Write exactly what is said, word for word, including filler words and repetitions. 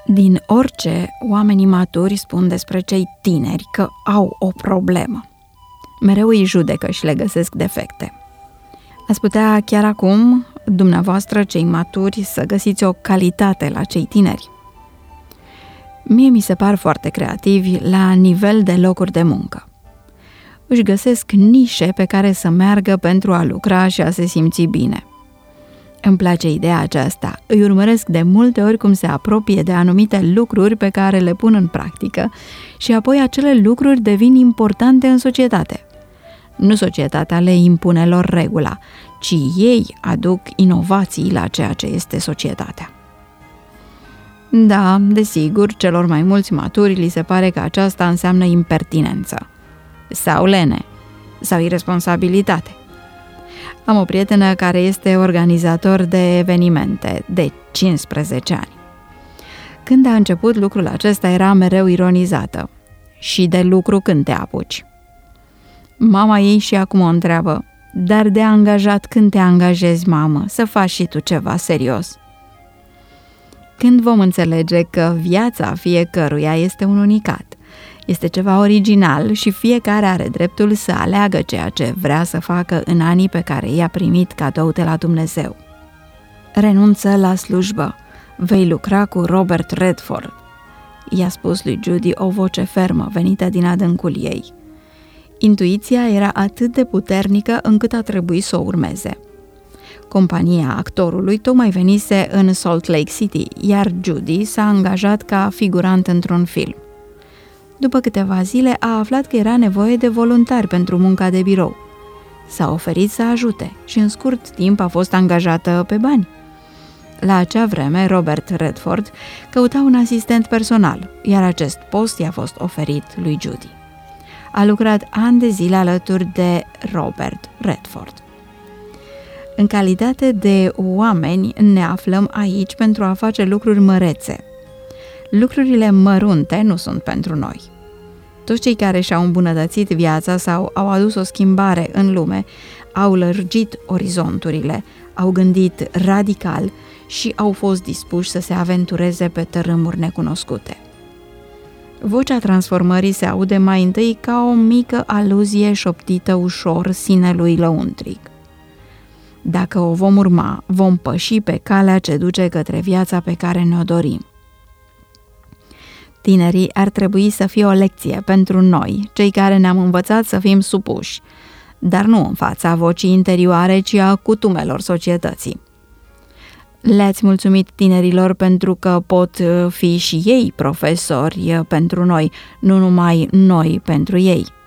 Din orice, oamenii maturi spun despre cei tineri că au o problemă. Mereu îi judecă și le găsesc defecte. Ați putea chiar acum, dumneavoastră, cei maturi, să găsiți o calitate la cei tineri. Mie mi se par foarte creativi la nivel de locuri de muncă. Își găsesc nișe pe care să meargă pentru a lucra și a se simți bine. Îmi place ideea aceasta. Îi urmăresc de multe ori cum se apropie de anumite lucruri pe care le pun în practică și apoi acele lucruri devin importante în societate. Nu societatea le impune lor regula, ci ei aduc inovații la ceea ce este societatea. Da, desigur, celor mai mulți maturi li se pare că aceasta înseamnă impertinență, sau lene, sau irresponsabilitate. Am o prietenă care este organizator de evenimente de cincisprezece ani. Când a început lucrul acesta era mereu ironizată. Și de lucru când te apuci? Mama ei și acum o întreabă, dar de angajat când te angajezi, mamă, să faci și tu ceva serios. Când vom înțelege că viața fiecăruia este un unicat, este ceva original și fiecare are dreptul să aleagă ceea ce vrea să facă în anii pe care i-a primit cadou de la Dumnezeu. Renunță la slujbă, vei lucra cu Robert Redford, i-a spus lui Judy o voce fermă venită din adâncul ei. Intuiția era atât de puternică încât a trebuit să o urmeze. Compania actorului tocmai venise în Salt Lake City, iar Judy s-a angajat ca figurant într-un film. După câteva zile a aflat că era nevoie de voluntari pentru munca de birou. S-a oferit să ajute și în scurt timp a fost angajată pe bani. La acea vreme, Robert Redford căuta un asistent personal, iar acest post i-a fost oferit lui Judy. A lucrat ani de zile alături de Robert Redford. În calitate de oameni ne aflăm aici pentru a face lucruri mărețe. Lucrurile mărunte nu sunt pentru noi. Toți cei care și-au îmbunătățit viața sau au adus o schimbare în lume, au lărgit orizonturile, au gândit radical și au fost dispuși să se aventureze pe tărâmuri necunoscute. Vocea transformării se aude mai întâi ca o mică aluzie șoptită ușor sinelui lăuntric. Dacă o vom urma, vom păși pe calea ce duce către viața pe care ne-o dorim. Tinerii ar trebui să fie o lecție pentru noi, cei care ne-am învățat să fim supuși, dar nu în fața vocii interioare, ci a cutumelor societății. Le-ați mulțumit tinerilor pentru că pot fi și ei profesori pentru noi, nu numai noi pentru ei.